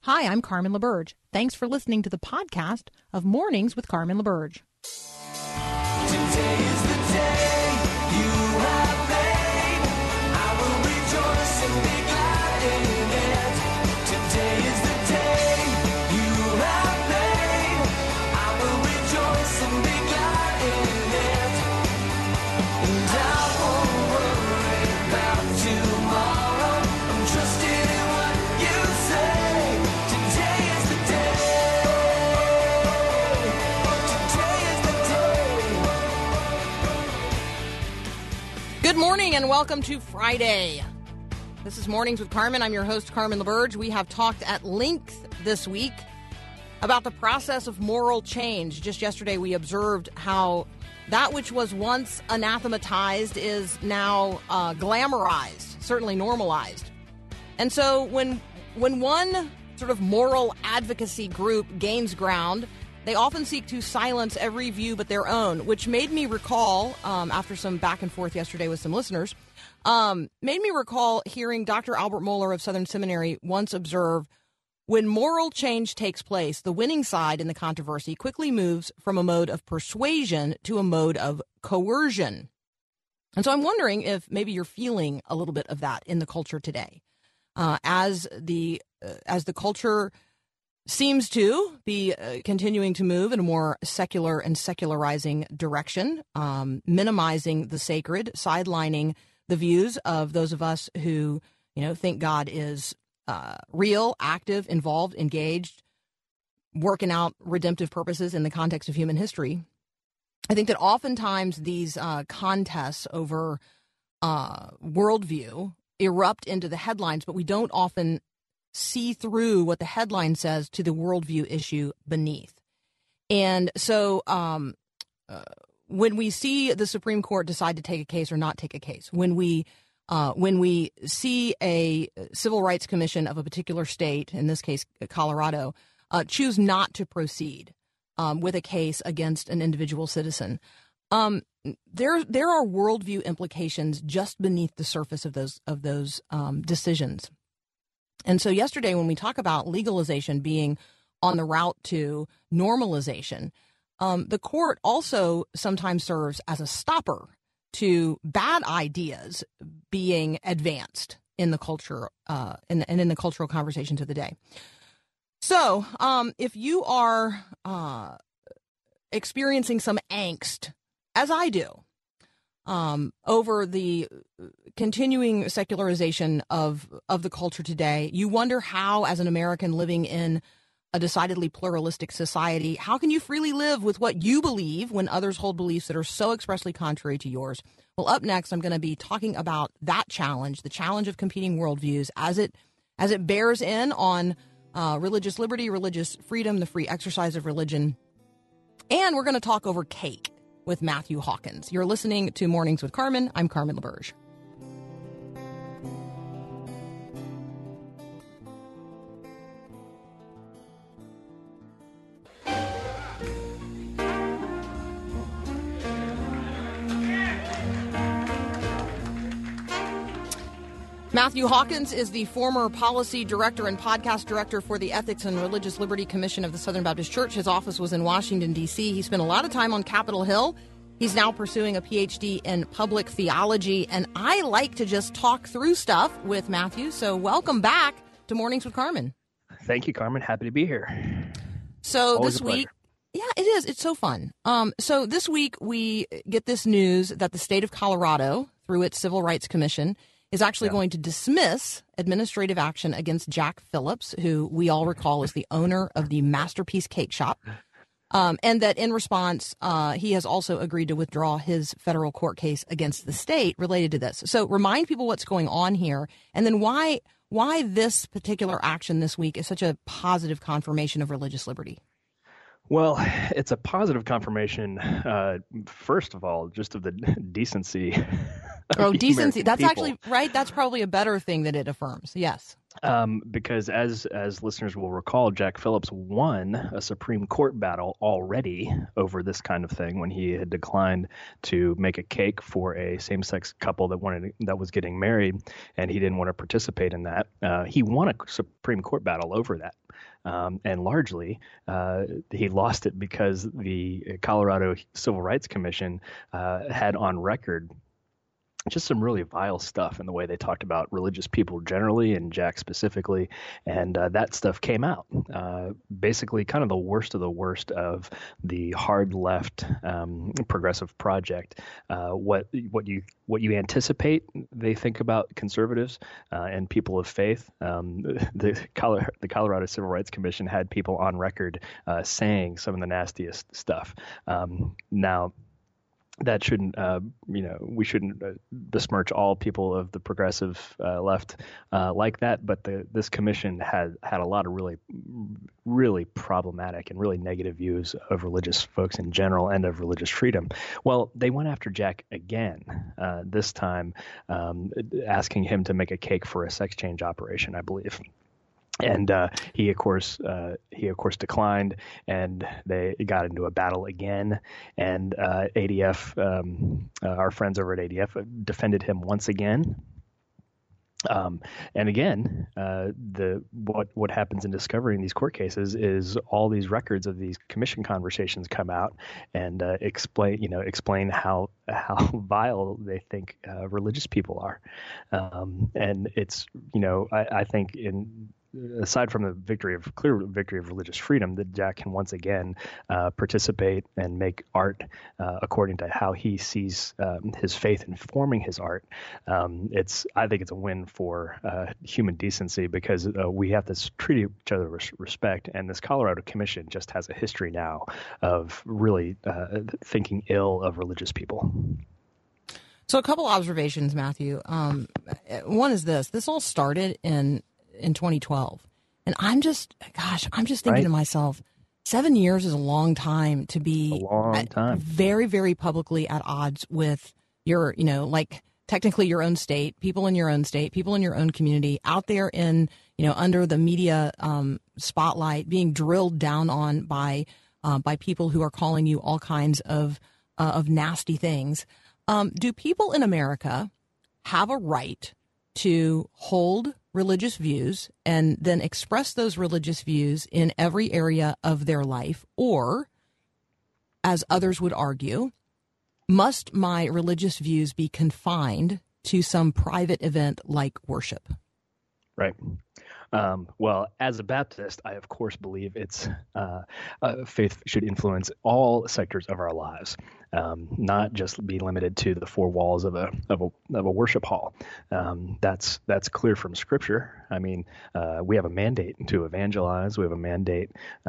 Hi, I'm Carmen LaBerge. Thanks for listening to the podcast of Mornings with Carmen LaBerge. Today is the day you have made. I will rejoice and be glad in it. Today is the day you have made. I will rejoice and be glad in it. And I won't worry about tomorrow. I'm trusting in what you say. Today is the day. Today is the day. Good morning and welcome to Friday. This is Mornings with Carmen. I'm your host, Carmen LaBerge. We have talked at length this week about the process of moral change. Just yesterday, we observed how that which was once anathematized is now glamorized, certainly normalized. And so when one sort of moral advocacy group gains ground, they often seek to silence every view but their own, which made me recall, after some back and forth yesterday with some listeners, made me recall hearing Dr. Albert Mohler of Southern Seminary once observe, when moral change takes place, the winning side in the controversy quickly moves from a mode of persuasion to a mode of coercion. And so I'm wondering if maybe you're feeling a little bit of that in the culture today, as the culture seems to be continuing to move in a more secular and secularizing direction, minimizing the sacred, sidelining the views of those of us who, think God is real, active, involved, engaged, working out redemptive purposes in the context of human history. I think that oftentimes these contests over worldview erupt into the headlines, but we don't often see through what the headline says to the worldview issue beneath. And so when we see the Supreme Court decide to take a case or not take a case, when we see a civil rights commission of a particular state, in this case Colorado, choose not to proceed with a case against an individual citizen, there are worldview implications just beneath the surface of those decisions. And so yesterday, when we talk about legalization being on the route to normalization, the court also sometimes serves as a stopper to bad ideas being advanced in the culture and in the cultural conversations of the day. So if you are experiencing some angst, as I do, over the continuing secularization of the culture today, you wonder how, as an American living in a decidedly pluralistic society, how can you freely live with what you believe when others hold beliefs that are so expressly contrary to yours? Well, up next, I'm going to be talking about that challenge, the challenge of competing worldviews as it bears in on religious liberty, religious freedom, the free exercise of religion. And we're going to talk over cake with Matthew Hawkins. You're listening to Mornings with Carmen. I'm Carmen LaBerge. Matthew Hawkins is the former policy director and podcast director for the Ethics and Religious Liberty Commission of the Southern Baptist Church. His office was in Washington, D.C. He spent a lot of time on Capitol Hill. He's now pursuing a Ph.D. in public theology, and I like to just talk through stuff with Matthew. So welcome back to Mornings with Carmen. Thank you, Carmen. Happy to be here. So Always this week, yeah, it is. It's so fun. So this week we get this news that the state of Colorado, through its Civil Rights Commission, is actually going to dismiss administrative action against Jack Phillips, who we all recall is the owner of the Masterpiece Cake Shop, and that in response, he has also agreed to withdraw his federal court case against the state related to this. So remind people what's going on here, and then why this particular action this week is such a positive confirmation of religious liberty. Well, it's a positive confirmation, first of all, just of the decency Oh, the decency. American That's people. actually right. That's probably a better thing that it affirms. Yes. Because as listeners will recall, Jack Phillips won a Supreme Court battle already over this kind of thing when he had declined to make a cake for a same-sex couple that was getting married, and he didn't want to participate in that. He won a Supreme Court battle over that. And largely, he lost it because the Colorado Civil Rights Commission had on record just some really vile stuff in the way they talked about religious people generally and Jack specifically. And that stuff came out. Basically kind of the worst of the hard left progressive project. What you anticipate they think about conservatives and people of faith. The Colorado Civil Rights Commission had people on record saying some of the nastiest stuff. Now, that shouldn't, we shouldn't besmirch all people of the progressive left like that. But this commission had a lot of really, really problematic and really negative views of religious folks in general and of religious freedom. Well, they went after Jack again, this time asking him to make a cake for a sex change operation, I believe. And he of course declined, and they got into a battle again. And ADF, our friends over at ADF, defended him once again. And again, what happens in discovering these court cases is all these records of these commission conversations come out and explain how vile they think religious people are. And it's I think aside from the clear victory of religious freedom, that Jack can once again participate and make art according to how he sees his faith informing his art. I think it's a win for human decency, because we have to treat each other with respect. And this Colorado Commission just has a history now of really thinking ill of religious people. So a couple observations, Matthew. One is this. This all started in 2012. And I'm just thinking to myself, 7 years is a long time to be very, very publicly at odds with your, technically your own state, people in your own state, people in your own community, out there in, under the media spotlight, being drilled down on by people who are calling you all kinds of nasty things. Do people in America have a right to hold religious views and then express those religious views in every area of their life? Or, as others would argue, must my religious views be confined to some private event like worship? Right. Well, as a Baptist, I of course believe faith should influence all sectors of our lives, not just be limited to the four walls of a worship hall. That's clear from Scripture. I mean, we have a mandate to evangelize. We have a mandate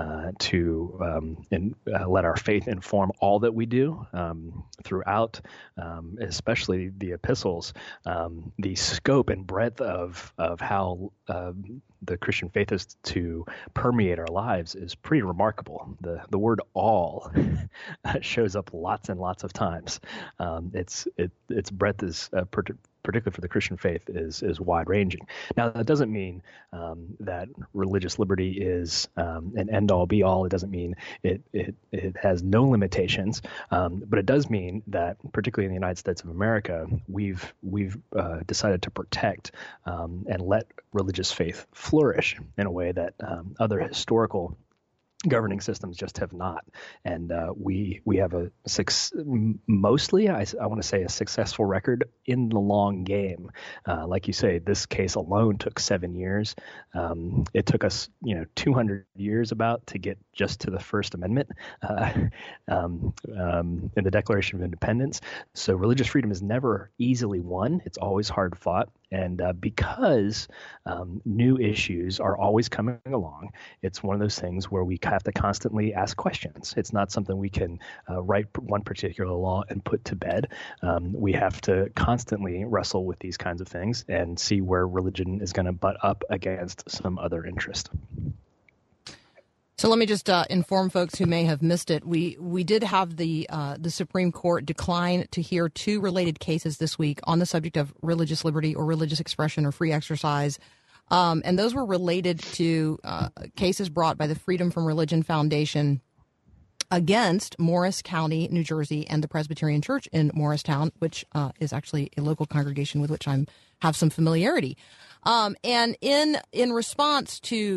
to let our faith inform all that we do throughout, especially the epistles. The scope and breadth of how the Christian faith is to permeate our lives is pretty remarkable. The word "all" shows up lots and lots of times. Its breadth is particularly for the Christian faith is wide ranging. Now, that doesn't mean that religious liberty is an end all be all. It doesn't mean it has no limitations, but it does mean that, particularly in the United States of America, we've decided to protect and let religious faith flourish in a way that other historical governing systems just have not. And we have mostly, I want to say, a successful record in the long game. Like you say, this case alone took 7 years. It took us, 200 years about to get just to the First Amendment in the Declaration of Independence. So religious freedom is never easily won. It's always hard fought. And because new issues are always coming along, it's one of those things where we have to constantly ask questions. It's not something we can write one particular law and put to bed. We have to constantly wrestle with these kinds of things and see where religion is going to butt up against some other interest. So let me just inform folks who may have missed it. We did have the Supreme Court decline to hear two related cases this week on the subject of religious liberty or religious expression or free exercise. And those were related to cases brought by the Freedom from Religion Foundation against Morris County, New Jersey, and the Presbyterian Church in Morristown, which is actually a local congregation with which I have some familiarity. And in response to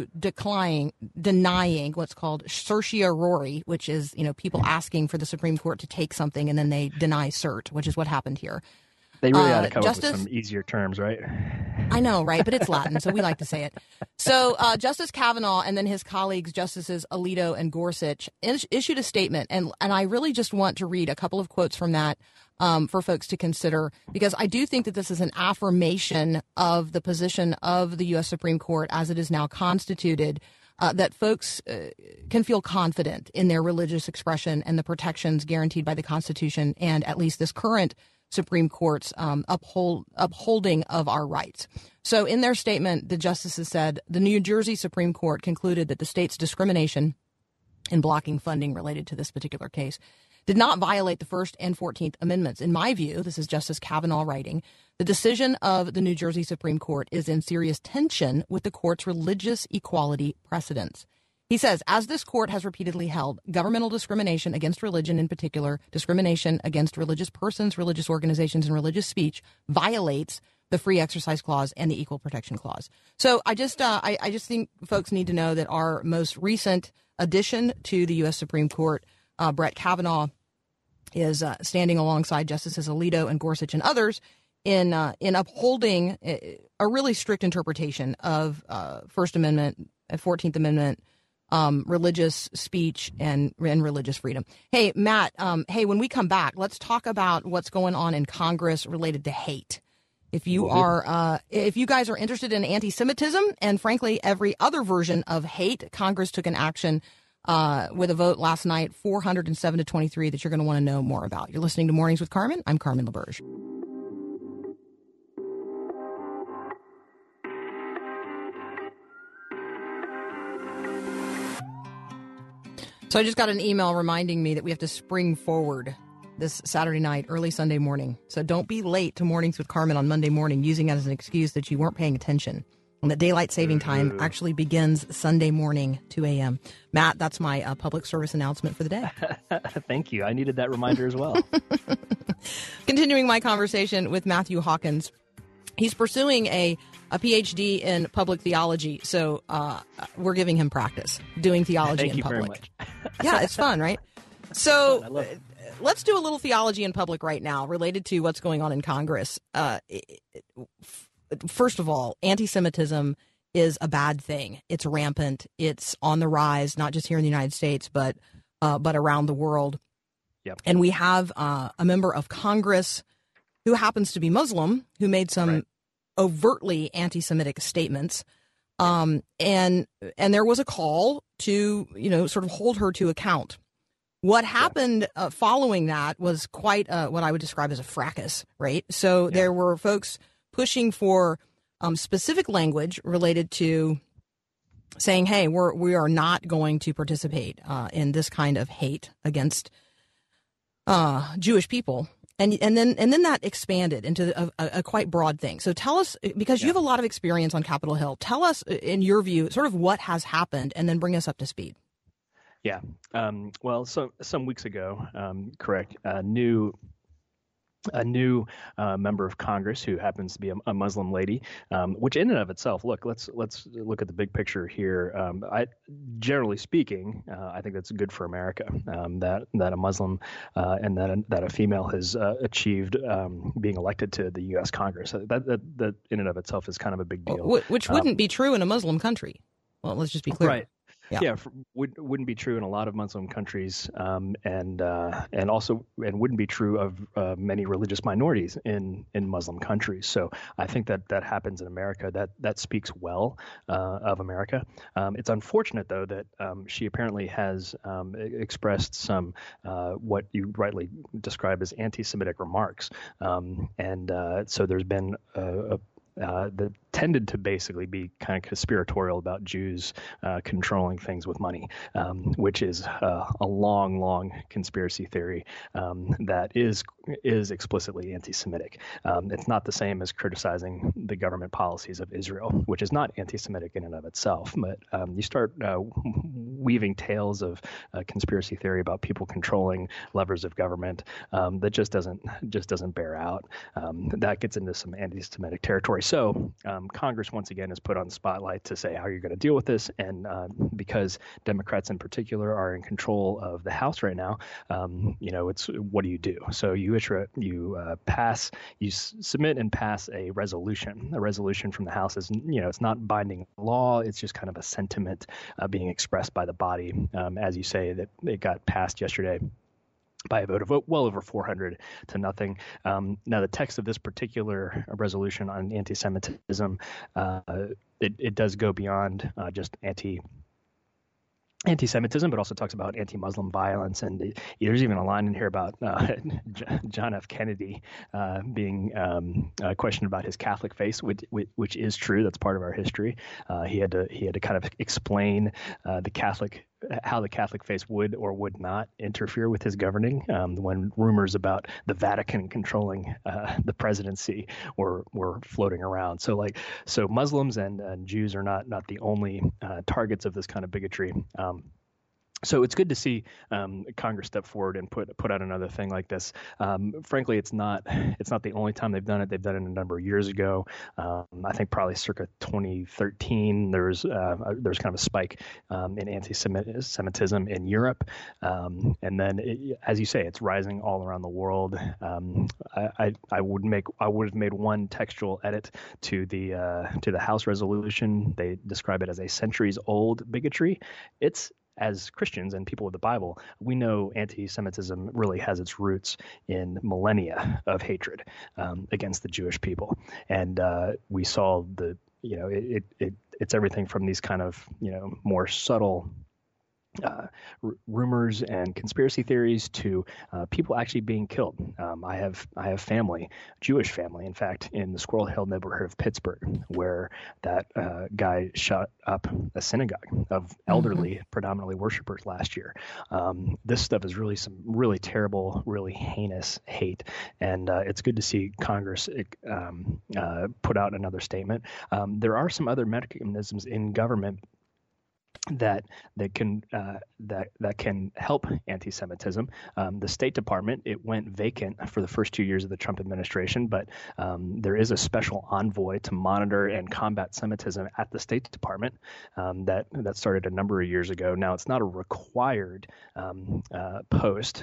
denying what's called certiorari, which is, people asking for the Supreme Court to take something and then they deny cert, which is what happened here. They really ought to come up with some easier terms, right? I know, right? But it's Latin, so we like to say it. So Justice Kavanaugh and then his colleagues, Justices Alito and Gorsuch, issued a statement. And I really just want to read a couple of quotes from that for folks to consider, because I do think that this is an affirmation of the position of the U.S. Supreme Court as it is now constituted, that folks can feel confident in their religious expression and the protections guaranteed by the Constitution and at least this current Supreme Court's upholding of our rights. So in their statement, the justices said the New Jersey Supreme Court concluded that the state's discrimination in blocking funding related to this particular case did not violate the First and 14th Amendments. In my view, this is Justice Kavanaugh writing, the decision of the New Jersey Supreme Court is in serious tension with the court's religious equality precedents. He says, as this court has repeatedly held, governmental discrimination against religion, in particular, discrimination against religious persons, religious organizations, and religious speech violates the Free Exercise Clause and the Equal Protection Clause. So I just think folks need to know that our most recent addition to the U.S. Supreme Court, Brett Kavanaugh, is standing alongside Justices Alito and Gorsuch and others in upholding a really strict interpretation of First Amendment, 14th Amendment, religious speech and religious freedom. Hey, Matt, when we come back, let's talk about what's going on in Congress related to hate. If you guys are interested in anti-Semitism and frankly, every other version of hate, Congress took an action with a vote last night, 407 to 23, that you're going to want to know more about. You're listening to Mornings with Carmen. I'm Carmen LaBerge. So I just got an email reminding me that we have to spring forward this Saturday night, early Sunday morning. So don't be late to Mornings with Carmen on Monday morning using it as an excuse that you weren't paying attention. And that daylight saving time actually begins Sunday morning, 2 a.m. Matt, that's my public service announcement for the day. Thank you. I needed that reminder as well. Continuing my conversation with Matthew Hawkins. He's pursuing a PhD in public theology, so we're giving him practice doing theology in public. Thank you very much. Yeah, it's fun, right? So let's do a little theology in public right now related to what's going on in Congress. First of all, anti-Semitism is a bad thing. It's rampant. It's on the rise, not just here in the United States, but around the world. Yep. And we have a member of Congress who happens to be Muslim, who made some overtly anti-Semitic statements. And there was a call to, sort of hold her to account. What happened following that was quite what I would describe as a fracas, right? So there were folks pushing for specific language related to saying, hey, we are not going to participate in this kind of hate against Jewish people. And then that expanded into a quite broad thing. So tell us, because you have a lot of experience on Capitol Hill, tell us, in your view, sort of what has happened, and then bring us up to speed. Yeah. Well, so some weeks ago, correct, a new member of Congress who happens to be a Muslim lady, which in and of itself, let's look at the big picture here. Generally speaking, I think that's good for America, that a Muslim and that a female has achieved being elected to the U.S. Congress. That in and of itself is kind of a big deal. Which wouldn't be true in a Muslim country. Well, let's just be clear. Right. Yeah, wouldn't be true in a lot of Muslim countries, and wouldn't be true of many religious minorities in Muslim countries. So I think that happens in America. That speaks well of America. It's unfortunate though that she apparently has expressed some what you rightly describe as anti-Semitic remarks, and so there's been the tended to basically be kind of conspiratorial about Jews controlling things with money, which is a long conspiracy theory that is explicitly anti-Semitic. It's not the same as criticizing the government policies of Israel, which is not anti-Semitic in and of itself. But you start weaving tales of conspiracy theory about people controlling levers of government that just doesn't bear out. That gets into some anti-Semitic territory. So Congress once again is put on the spotlight to say, how are you going to deal with this? And because Democrats in particular are in control of the House right now, it's what do you do? So you submit and pass a resolution. A resolution from the House is, it's not binding law. It's just kind of a sentiment being expressed by the body. As you say, that it got passed yesterday by a vote of well over 400 to nothing. Now, the text of this particular resolution on anti-Semitism, it does go beyond just anti-Semitism, but also talks about anti-Muslim violence. And there's even a line in here about John F. Kennedy being questioned about his Catholic faith, which is true. That's part of our history. He had to kind of explain how the Catholic faith would or would not interfere with his governing when rumors about the Vatican controlling the presidency were floating around. So Muslims and Jews are not the only targets of this kind of bigotry. So it's good to see Congress step forward and put out another thing like this. Frankly, it's not the only time they've done it. They've done it a number of years ago. I think probably circa 2013. There's kind of a spike in anti-Semitism in Europe, and then as you say, it's rising all around the world. I would have made one textual edit to the House resolution. They describe it as a centuries-old bigotry. As Christians and people with the Bible, we know anti-Semitism really has its roots in millennia of hatred against the Jewish people, and we saw it's everything from these kind of more subtle rumors and conspiracy theories to people actually being killed. I have family, Jewish family, in fact, in the Squirrel Hill neighborhood of Pittsburgh, where that guy shot up a synagogue of elderly, predominantly worshipers last year. This stuff is really some really terrible, really heinous hate, and it's good to see Congress put out another statement. There are some other mechanisms in government that can help anti-Semitism. The State Department, it went vacant for the first 2 years of the Trump administration, but there is a special envoy to monitor and combat Semitism at the State Department that started a number of years ago. Now, it's not a required post.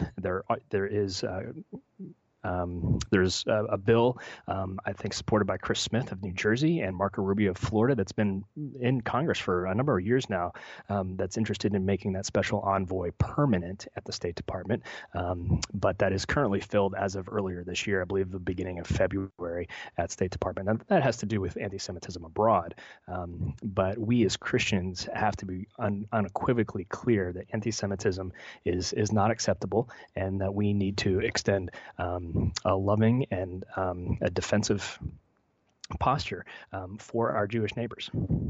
There's a bill, I think, supported by Chris Smith of New Jersey and Marco Rubio of Florida that's been in Congress for a number of years now, that's interested in making that special envoy permanent at the State Department. But that is currently filled as of earlier this year, I believe the beginning of February at State Department. And that has to do with anti-Semitism abroad. But we as Christians have to be unequivocally clear that anti-Semitism is not acceptable, and that we need to extend a loving and a defensive posture for our Jewish neighbors.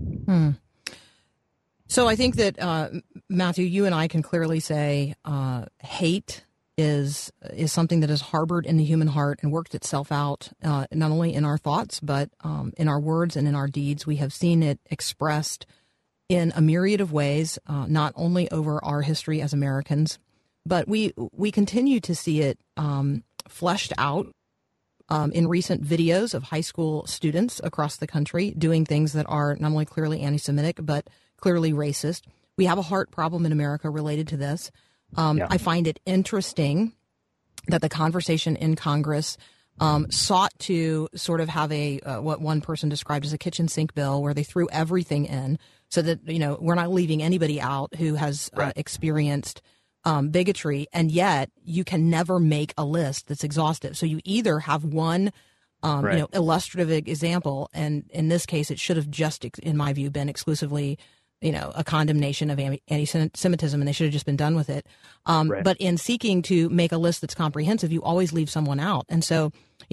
So I think that, Matthew, you and I can clearly say hate is something that is harbored in the human heart and worked itself out not only in our thoughts, but in our words and in our deeds. We have seen it expressed in a myriad of ways, not only over our history as Americans, but we continue to see it fleshed out in recent videos of high school students across the country doing things that are not only clearly anti-Semitic, but clearly racist. We have a heart problem in America related to this. I find it interesting that the conversation in Congress sought to sort of have a what one person described as a kitchen sink bill, where they threw everything in so that, we're not leaving anybody out who has experienced bigotry, and yet you can never make a list that's exhaustive. So you either have one, illustrative example, and in this case, it should have just, in my view, been exclusively, a condemnation of anti-Semitism, and they should have just been done with it. But in seeking to make a list that's comprehensive, you always leave someone out. And so,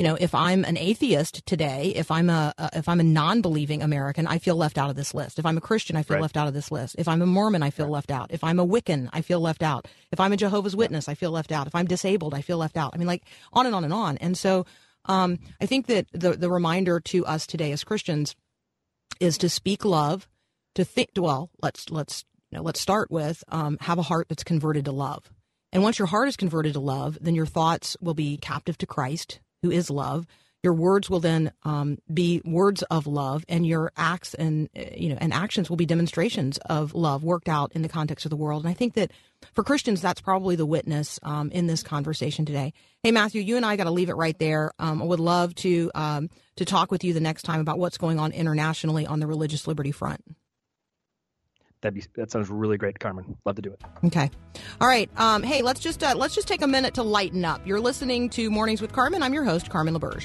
if I'm an atheist today, if I'm a non-believing American, I feel left out of this list. If I'm a Christian, I feel Right. left out of this list. If I'm a Mormon, I feel left out. If I'm a Wiccan, I feel left out. If I'm a Jehovah's Witness, I feel left out. If I'm disabled, I feel left out. I mean, like on and on and on. And so I think that the reminder to us today as Christians is to speak love, to think. Well, let's start with have a heart that's converted to love. And once your heart is converted to love, then your thoughts will be captive to Christ, who is love. Your words will then be words of love, and your acts and actions will be demonstrations of love worked out in the context of the world. And I think that for Christians, that's probably the witness in this conversation today. Hey, Matthew, you and I got to leave it right there. I would love to talk with you the next time about what's going on internationally on the religious liberty front. That sounds really great, Carmen. Love to do it. Okay. All right. Hey, let's just take a minute to lighten up. You're listening to Mornings with Carmen. I'm your host, Carmen LaBerge.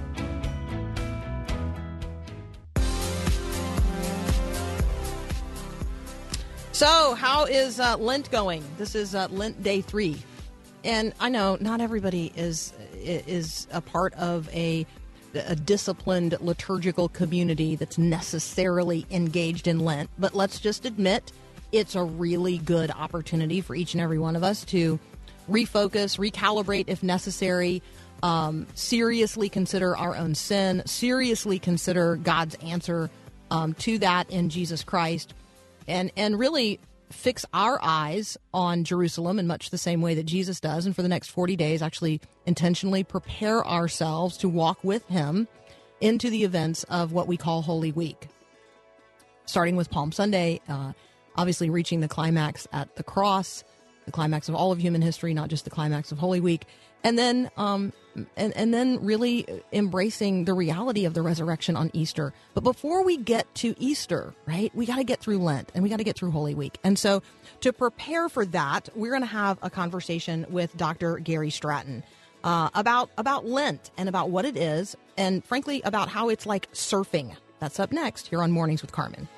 So, how is Lent going? This is Lent Day 3, and I know not everybody is a part of a disciplined liturgical community that's necessarily engaged in Lent, but let's just admit it's a really good opportunity for each and every one of us to refocus, recalibrate if necessary, seriously consider our own sin, seriously consider God's answer to that in Jesus Christ, and really fix our eyes on Jerusalem in much the same way that Jesus does, and for the next 40 days actually intentionally prepare ourselves to walk with him into the events of what we call Holy Week. Starting with Palm Sunday, obviously reaching the climax at the cross, the climax of all of human history, not just the climax of Holy Week, and then and then really embracing the reality of the resurrection on Easter. But before we get to Easter, right, we got to get through Lent and we got to get through Holy Week. And so to prepare for that, we're going to have a conversation with Dr. Gary Stratton about Lent and about what it is, and frankly, about how it's like surfing. That's up next here on Mornings with Carmen.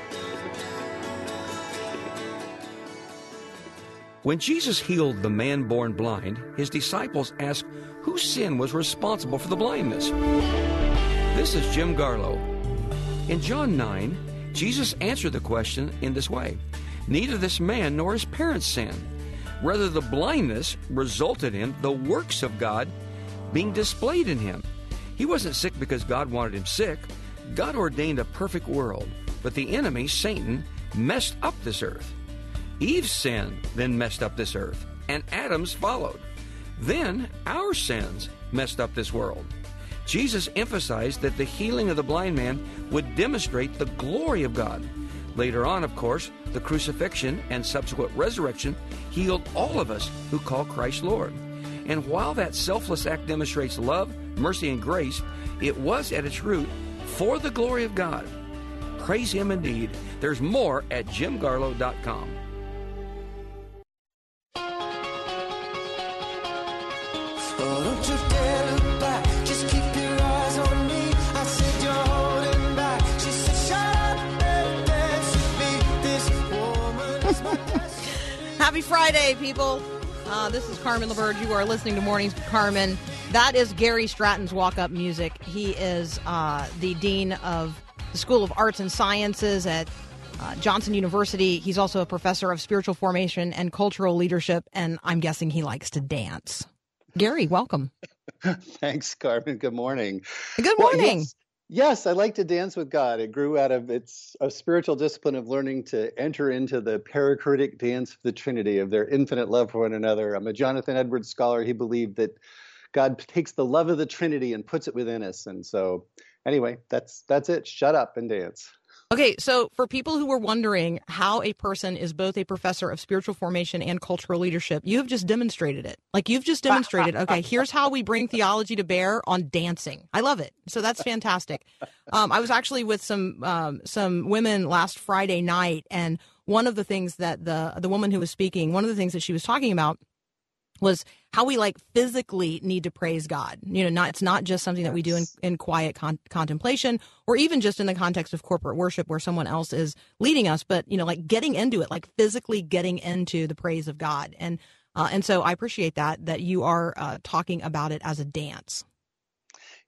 When Jesus healed the man born blind, his disciples asked whose sin was responsible for the blindness. This is Jim Garlow. In John 9, Jesus answered the question in this way: neither this man nor his parents sinned. Rather, the blindness resulted in the works of God being displayed in him. He wasn't sick because God wanted him sick. God ordained a perfect world, but the enemy, Satan, messed up this earth. Eve's sin then messed up this earth, and Adam's followed. Then our sins messed up this world. Jesus emphasized that the healing of the blind man would demonstrate the glory of God. Later on, of course, the crucifixion and subsequent resurrection healed all of us who call Christ Lord. And while that selfless act demonstrates love, mercy, and grace, it was at its root for the glory of God. Praise him indeed. There's more at jimgarlow.com. Oh, don't you dare look back, just keep your eyes on me. I said you're holding back. She said shut up and dance with me. This woman is my destiny. Happy Friday, people. This is Carmen LaBerge. You are listening to Mornings with Carmen. That is Gary Stratton's walk-up music. He is the dean of the School of Arts and Sciences at Johnson University. He's also a professor of spiritual formation and cultural leadership, and I'm guessing he likes to dance. Gary, welcome. Thanks, Carmen. Good morning. Good morning. Well, yes, I like to dance with God. It grew out of it's a spiritual discipline of learning to enter into the paracretic dance of the Trinity, of their infinite love for one another. I'm a Jonathan Edwards scholar. He believed that God takes the love of the Trinity and puts it within us. And so anyway, that's it. Shut up and dance. Okay, so for people who were wondering how a person is both a professor of spiritual formation and cultural leadership, you have just demonstrated it. Like, you've just demonstrated, okay, here's how we bring theology to bear on dancing. I love it. So that's fantastic. I was actually with some women last Friday night, and one of the things that the woman who was speaking, one of the things that she was talking about was how we like physically need to praise God. You know, it's not just something that we do in quiet contemplation, or even just in the context of corporate worship where someone else is leading us, but, you know, like getting into it, like physically getting into the praise of God. And so I appreciate that you are talking about it as a dance.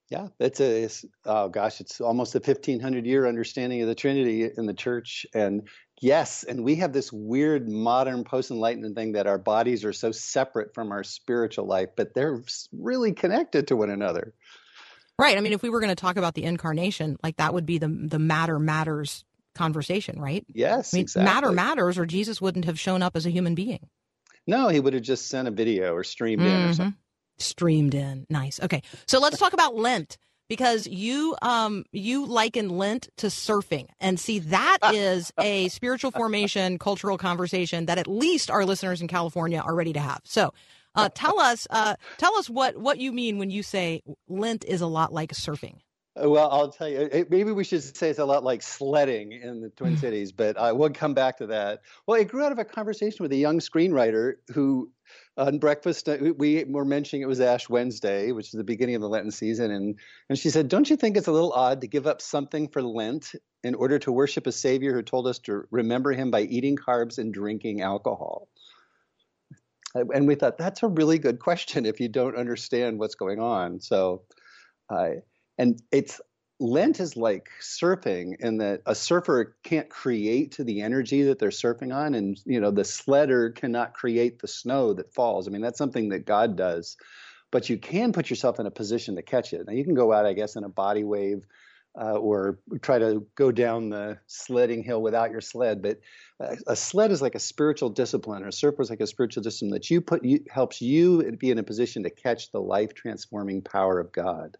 Yeah, it's almost a 1,500-year understanding of the Trinity in the church. And yes, and we have this weird modern post-Enlightenment thing that our bodies are so separate from our spiritual life, but they're really connected to one another. Right. I mean, if we were going to talk about the incarnation, like that would be the matter matters conversation, right? Yes, I mean, exactly. matter matters, or Jesus wouldn't have shown up as a human being. No, he would have just sent a video or streamed in or something. Streamed in. Nice. Okay. So let's talk about Lent, because you liken Lent to surfing. And see, that is a spiritual formation, cultural conversation that at least our listeners in California are ready to have. So tell us what you mean when you say Lent is a lot like surfing. Well, I'll tell you, maybe we should say it's a lot like sledding in the Twin Cities, but I will come back to that. Well, it grew out of a conversation with a young screenwriter who, on breakfast, we were mentioning it was Ash Wednesday, which is the beginning of the Lenten season. And she said, don't you think it's a little odd to give up something for Lent in order to worship a Savior who told us to remember him by eating carbs and drinking alcohol? And we thought, that's a really good question if you don't understand what's going on. So, and Lent is like surfing in that a surfer can't create the energy that they're surfing on. And, the sledder cannot create the snow that falls. I mean, that's something that God does. But you can put yourself in a position to catch it. Now, you can go out, I guess, in a body wave or try to go down the sledding hill without your sled. But a sled is like a spiritual discipline, or a surfer is like a spiritual discipline that helps you be in a position to catch the life-transforming power of God.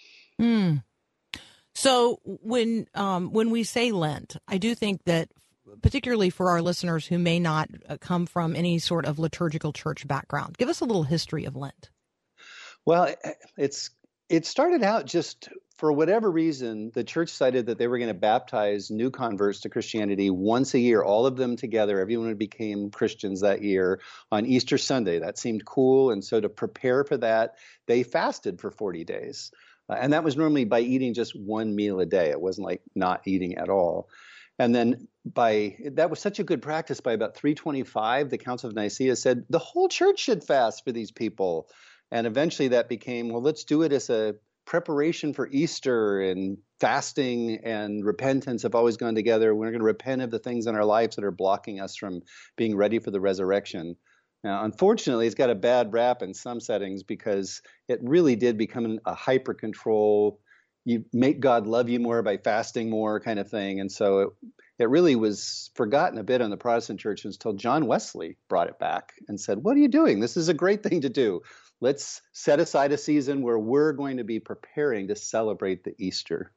So when we say Lent, I do think that, particularly for our listeners who may not come from any sort of liturgical church background, give us a little history of Lent. Well, it started out just for whatever reason, the church decided that they were going to baptize new converts to Christianity once a year, all of them together. Everyone became Christians that year on Easter Sunday. That seemed cool. And so to prepare for that, they fasted for 40 days. And that was normally by eating just one meal a day. It wasn't like not eating at all. And then that was such a good practice. By about 325, the Council of Nicaea said the whole church should fast for these people. And eventually that became, well, let's do it as a preparation for Easter, and fasting and repentance have always gone together. We're going to repent of the things in our lives that are blocking us from being ready for the resurrection. Now, unfortunately, it's got a bad rap in some settings because it really did become a hyper control. You make God love you more by fasting more kind of thing. And so it really was forgotten a bit on the Protestant church until John Wesley brought it back and said, what are you doing? This is a great thing to do. Let's set aside a season where we're going to be preparing to celebrate the Easter.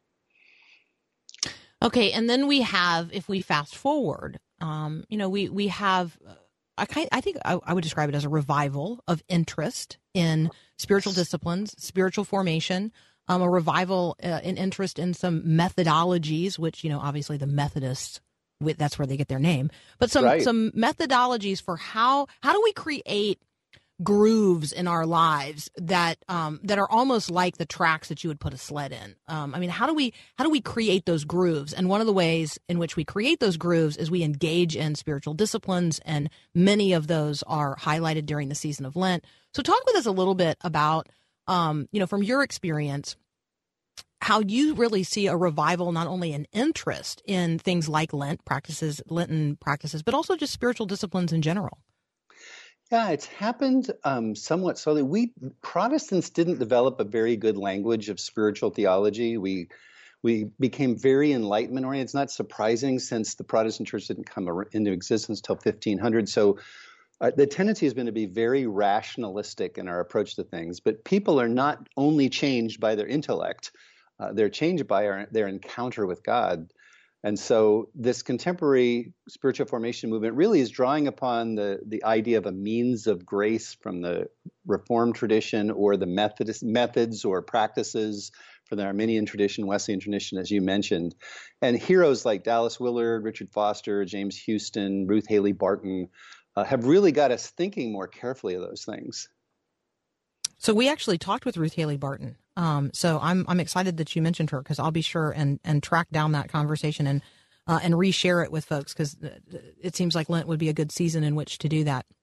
Okay, and then we have, if we fast forward, we have, I think I would describe it as a revival of interest in spiritual disciplines, spiritual formation, a revival in interest in some methodologies, which, obviously the Methodists, that's where they get their name, but some methodologies for how do we create grooves in our lives that are almost like the tracks that you would put a sled in. How do we create those grooves? And one of the ways in which we create those grooves is we engage in spiritual disciplines, and many of those are highlighted during the season of Lent. So talk with us a little bit about, from your experience, how you really see a revival, not only an interest in things like Lenten practices, but also just spiritual disciplines in general. Yeah, it's happened somewhat slowly. We Protestants didn't develop a very good language of spiritual theology. We became very Enlightenment oriented. It's not surprising, since the Protestant church didn't come into existence until 1500. So the tendency has been to be very rationalistic in our approach to things. But people are not only changed by their intellect, they're changed by their encounter with God. And so this contemporary spiritual formation movement really is drawing upon the idea of a means of grace from the Reformed tradition, or the Methodist methods or practices from the Arminian tradition, Wesleyan tradition, as you mentioned. And heroes like Dallas Willard, Richard Foster, James Houston, Ruth Haley Barton have really got us thinking more carefully of those things. So we actually talked with Ruth Haley Barton. So I'm excited that you mentioned her, because I'll be sure and track down that conversation and reshare it with folks, because it seems like Lent would be a good season in which to do that.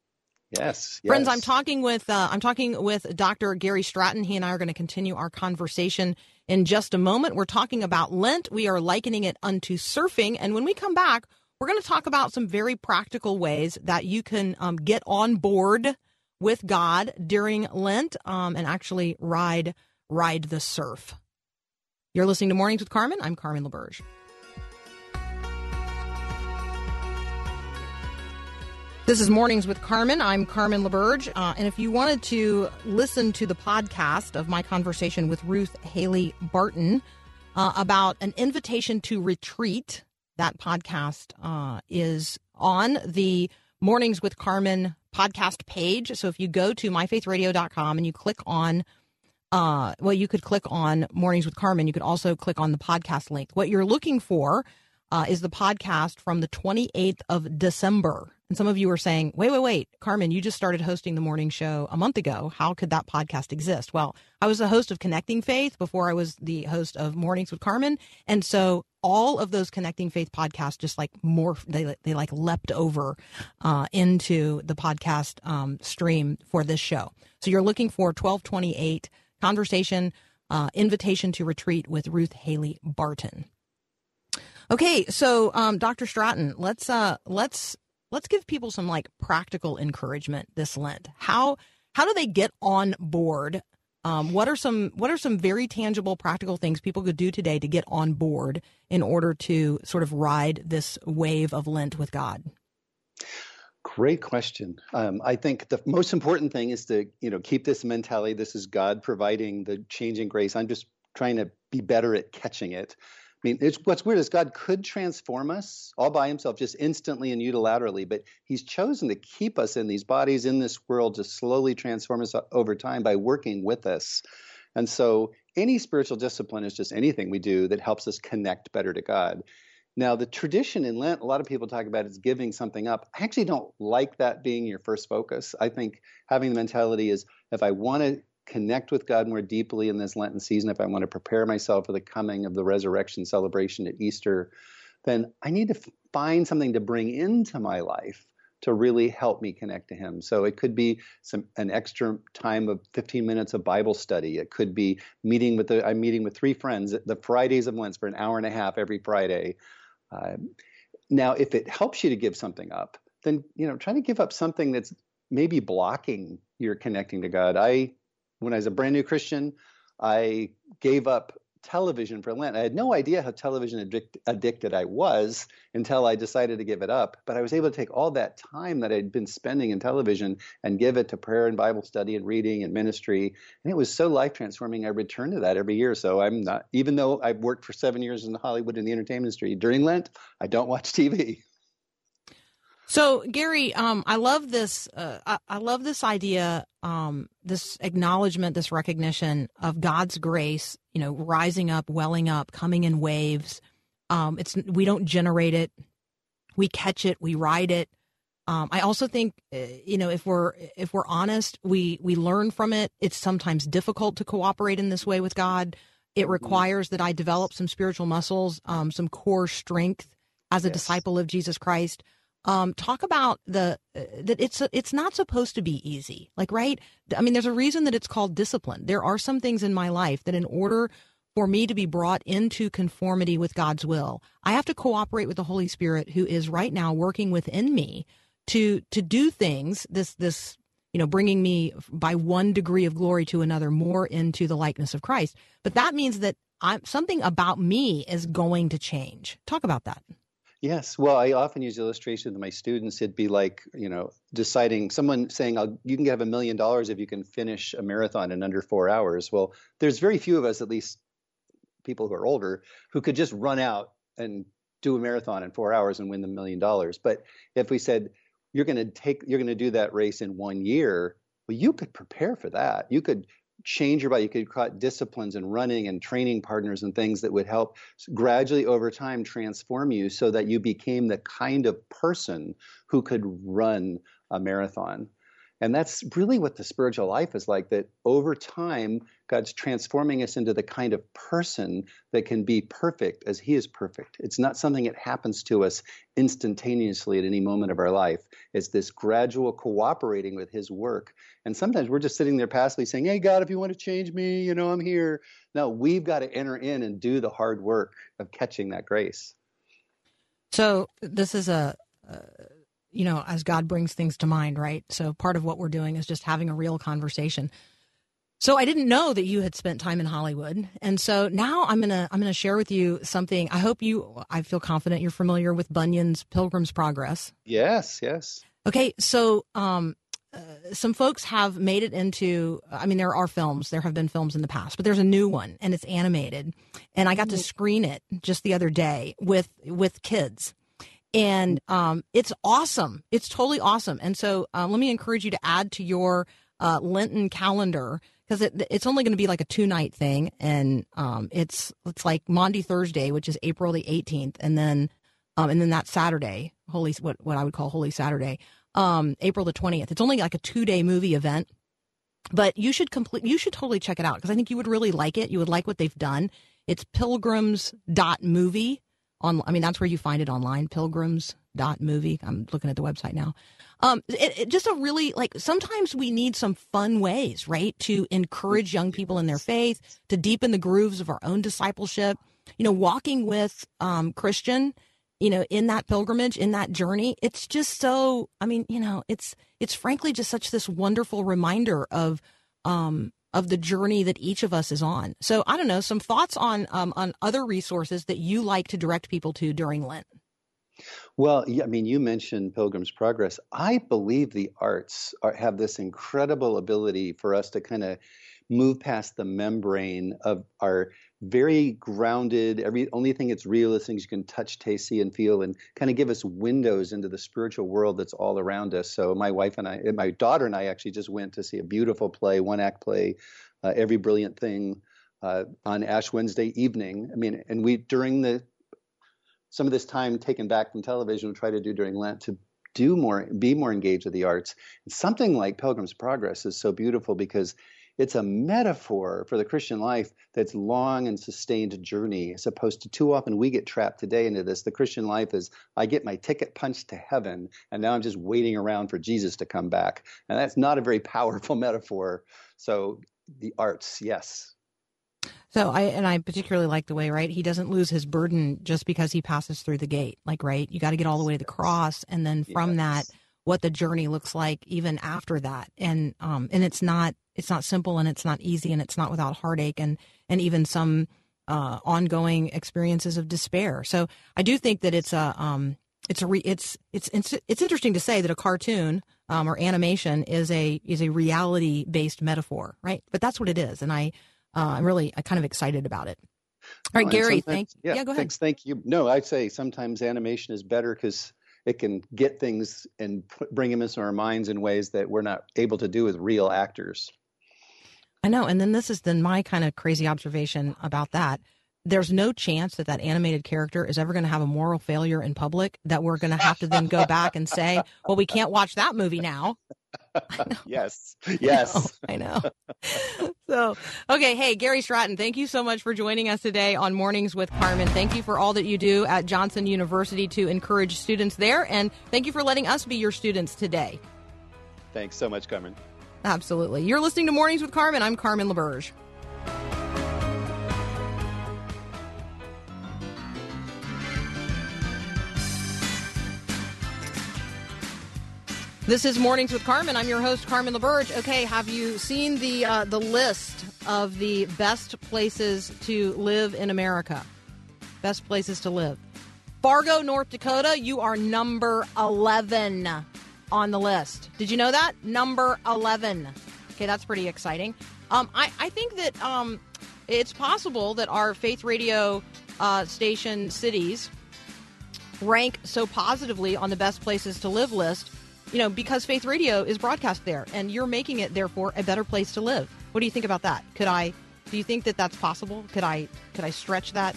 Yes, Friends, yes. I'm talking with Dr. Gary Stratton. He and I are going to continue our conversation in just a moment. We're talking about Lent. We are likening it unto surfing. And when we come back, we're going to talk about some very practical ways that you can get on board with God during Lent and actually ride the surf. You're listening to Mornings with Carmen. I'm Carmen LaBerge. This is Mornings with Carmen. I'm Carmen LaBerge. And if you wanted to listen to the podcast of my conversation with Ruth Haley Barton about an invitation to retreat, that podcast is on the Mornings with Carmen podcast page. So if you go to myfaithradio.com and you click on, you could click on Mornings with Carmen. You could also click on the podcast link. What you're looking for is the podcast from the 28th of December. And some of you are saying, wait, Carmen, you just started hosting the morning show a month ago. How could that podcast exist? Well, I was the host of Connecting Faith before I was the host of Mornings with Carmen. And so all of those Connecting Faith podcasts just like they like leapt over into the podcast stream for this show. So you're looking for 1228 Conversation, Invitation to Retreat with Ruth Haley Barton. Okay, so Dr. Stratton, let's give people some like practical encouragement this Lent. How do they get on board? What are some very tangible, practical things people could do today to get on board in order to sort of ride this wave of Lent with God? Great question. I think the most important thing is to, keep this mentality. This is God providing the changing grace. I'm just trying to be better at catching it. I mean, what's weird is God could transform us all by himself, just instantly and unilaterally, but he's chosen to keep us in these bodies, in this world, to slowly transform us over time by working with us. And so any spiritual discipline is just anything we do that helps us connect better to God. Now, the tradition in Lent, a lot of people talk about is giving something up. I actually don't like that being your first focus. I think having the mentality is if I want to connect with God more deeply in this Lenten season, if I want to prepare myself for the coming of the resurrection celebration at Easter, then I need to find something to bring into my life to really help me connect to him. So it could be an extra time of 15 minutes of Bible study. It could be I'm meeting with 3 friends the Fridays of Lent for an hour and a half every Friday. Now, if it helps you to give something up, then, try to give up something that's maybe blocking your connecting to God. When I was a brand new Christian, I gave up television for Lent. I had no idea how television addicted I was until I decided to give it up. But I was able to take all that time that I'd been spending in television and give it to prayer and Bible study and reading and ministry. And it was so life transforming. I return to that every year. So I'm not, even though I've worked for 7 years in Hollywood in the entertainment industry, during Lent, I don't watch TV. So, Gary, I love this. I love this idea, this acknowledgement, this recognition of God's grace. Rising up, welling up, coming in waves. We don't generate it, we catch it, we ride it. I also think, if we're honest, we learn from it. It's sometimes difficult to cooperate in this way with God. It requires that I develop some spiritual muscles, some core strength as a disciple of Jesus Christ. Talk about that it's not supposed to be easy. Like, right? I mean, there's a reason that it's called discipline. There are some things in my life that in order for me to be brought into conformity with God's will, I have to cooperate with the Holy Spirit, who is right now working within me to do things, this bringing me by one degree of glory to another more into the likeness of Christ. But that means that something about me is going to change. Talk about that. Yes. Well, I often use illustration with my students. It'd be like, deciding someone saying, you can have $1 million if you can finish a marathon in under 4 hours. Well, there's very few of us, at least people who are older, who could just run out and do a marathon in 4 hours and win the $1 million. But if we said, you're going to do that race in 1 year, well, you could prepare for that. You could change your body. You could create disciplines and running and training partners and things that would help gradually over time transform you so that you became the kind of person who could run a marathon. And that's really what the spiritual life is like, that over time, God's transforming us into the kind of person that can be perfect as he is perfect. It's not something that happens to us instantaneously at any moment of our life. It's this gradual cooperating with his work. And sometimes we're just sitting there passively saying, hey, God, if you want to change me, I'm here. No, we've got to enter in and do the hard work of catching that grace. So this is as God brings things to mind, right? So part of what we're doing is just having a real conversation. So I didn't know that you had spent time in Hollywood. And so now I'm going to share with you something. I feel confident you're familiar with Bunyan's Pilgrim's Progress. Yes. Okay. So, some folks have made it into, there are films, there have been films in the past, but there's a new one and it's animated. And I got to screen it just the other day with kids. And it's awesome. It's totally awesome. And so let me encourage you to add to your Lenten calendar, because it's only going to be like a 2-night thing. And it's like Maundy Thursday, which is April the 18th. And then that Saturday, what I would call Holy Saturday, April the 20th. It's only like a 2-day movie event, but you should totally check it out, because I think you would really like it. You would like what they've done. It's pilgrims.movie. That's where you find it online, pilgrims.movie. I'm looking at the website now. It just a really, sometimes we need some fun ways, right, to encourage young people in their faith, to deepen the grooves of our own discipleship. Walking with Christian, in that pilgrimage, in that journey, it's just so, it's frankly just such this wonderful reminder of the journey that each of us is on. So I don't know, some thoughts on other resources that you like to direct people to during Lent. Well, yeah, you mentioned Pilgrim's Progress. I believe the arts have this incredible ability for us to kind of move past the membrane of our very grounded, only thing that's real is things you can touch, taste, see, and feel, and kind of give us windows into the spiritual world that's all around us. So my daughter and I actually just went to see a beautiful play, 1-act play, Every Brilliant Thing, on Ash Wednesday evening. And we, during some of this time taken back from television, we try to do during Lent to be more engaged with the arts. And something like Pilgrim's Progress is so beautiful because it's a metaphor for the Christian life that's long and sustained journey, as opposed to too often we get trapped today into this. The Christian life is, I get my ticket punched to heaven, and now I'm just waiting around for Jesus to come back. And that's not a very powerful metaphor. So the arts, yes. So I particularly like the way, right, he doesn't lose his burden just because he passes through the gate. Right, you got to get all the way to the cross, and then from that, what the journey looks like even after that. And it's not simple, and it's not easy, and it's not without heartache and even some ongoing experiences of despair. So I do think that it's interesting to say that a cartoon or animation is a reality based metaphor, right? But that's what it is, and I'm kind of excited about it. All right, Gary, go ahead. Thank you. No, I'd say sometimes animation is better because it can get things and bring them into our minds in ways that we're not able to do with real actors. I know. And then this is my kind of crazy observation about that. There's no chance that animated character is ever going to have a moral failure in public that we're going to have to then go back and say, well, we can't watch that movie now. Yes. I know. So, okay. Hey, Gary Stratton, thank you so much for joining us today on Mornings with Carmen. Thank you for all that you do at Johnson University to encourage students there. And thank you for letting us be your students today. Thanks so much, Carmen. Absolutely. You're listening to Mornings with Carmen. I'm Carmen LaBerge. This is Mornings with Carmen. I'm your host, Carmen LaBerge. Okay, have you seen the list of the best places to live in America? Best places to live. Fargo, North Dakota, you are number 11 on the list. Did you know that? Number 11. Okay, that's pretty exciting. I think that it's possible that our faith radio station cities rank so positively on the best places to live list, because Faith Radio is broadcast there, and you're making it, therefore, a better place to live. What do you think about that? Do you think that that's possible? Could I stretch that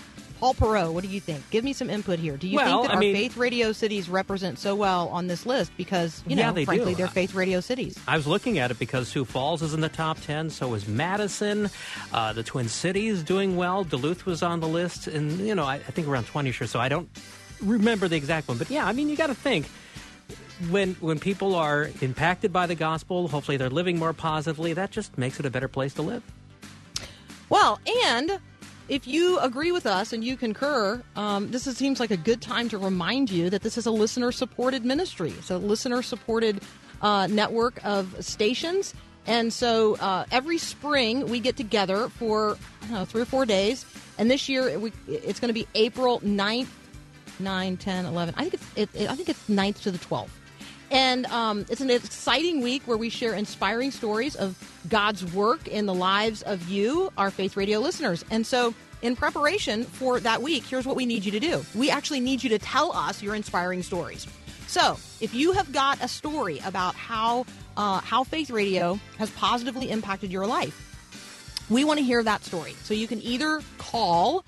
Paul Perot, what do you think? Give me some input here. Do you think that our faith radio cities represent so well on this list because, frankly, they're faith radio cities? I was looking at it because Sioux Falls is in the top 10, so is Madison. The Twin Cities doing well. Duluth was on the list, and, I think around 20ish or so. I don't remember the exact one, but you got to think. When people are impacted by the gospel, hopefully they're living more positively. That just makes it a better place to live. Well, and if you agree with us and you concur, seems like a good time to remind you that this is a listener-supported ministry. It's a listener-supported network of stations. And so every spring we get together for 3 or 4 days. And this year it's going to be April 9th, 9, 10, 11. I think it's 9th to the 12th. And it's an exciting week where we share inspiring stories of God's work in the lives of you, our Faith Radio listeners. And so in preparation for that week, here's what we need you to do. We actually need you to tell us your inspiring stories. So if you have got a story about how Faith Radio has positively impacted your life, we want to hear that story. So you can either call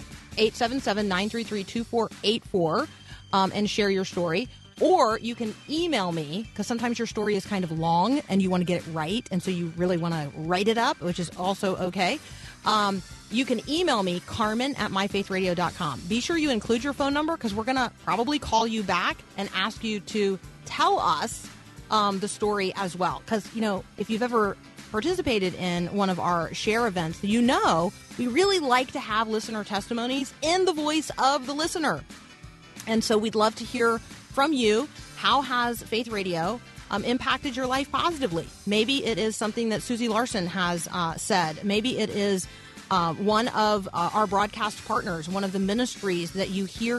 877-933-2484 and share your story. Or you can email me, because sometimes your story is kind of long and you want to get it right, and so you really want to write it up, which is also okay. You can email me, Carmen@myfaithradio.com. Be sure you include your phone number, because we're going to probably call you back and ask you to tell us the story as well. Because, if you've ever participated in one of our share events, we really like to have listener testimonies in the voice of the listener. And so we'd love to hear from you. How has Faith Radio impacted your life positively? Maybe it is something that Susie Larson has said. Maybe it is one of our broadcast partners, one of the ministries that you hear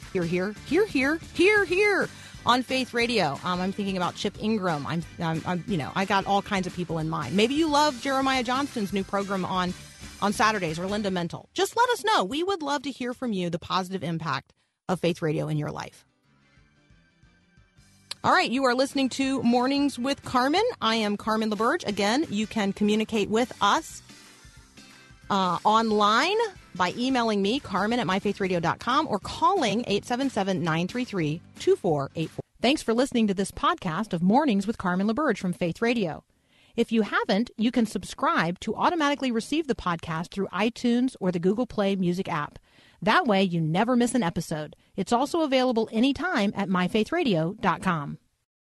on Faith Radio. I'm thinking about Chip Ingram. I got all kinds of people in mind. Maybe you love Jeremiah Johnston's new program on Saturdays, or Linda Mental. Just let us know. We would love to hear from you the positive impact of Faith Radio in your life. All right, you are listening to Mornings with Carmen. I am Carmen LaBerge. Again, you can communicate with us online by emailing me, Carmen@myfaithradio.com, or calling 877-933-2484. Thanks for listening to this podcast of Mornings with Carmen LaBerge from Faith Radio. If you haven't, you can subscribe to automatically receive the podcast through iTunes or the Google Play Music app. That way, you never miss an episode. It's also available anytime at myfaithradio.com.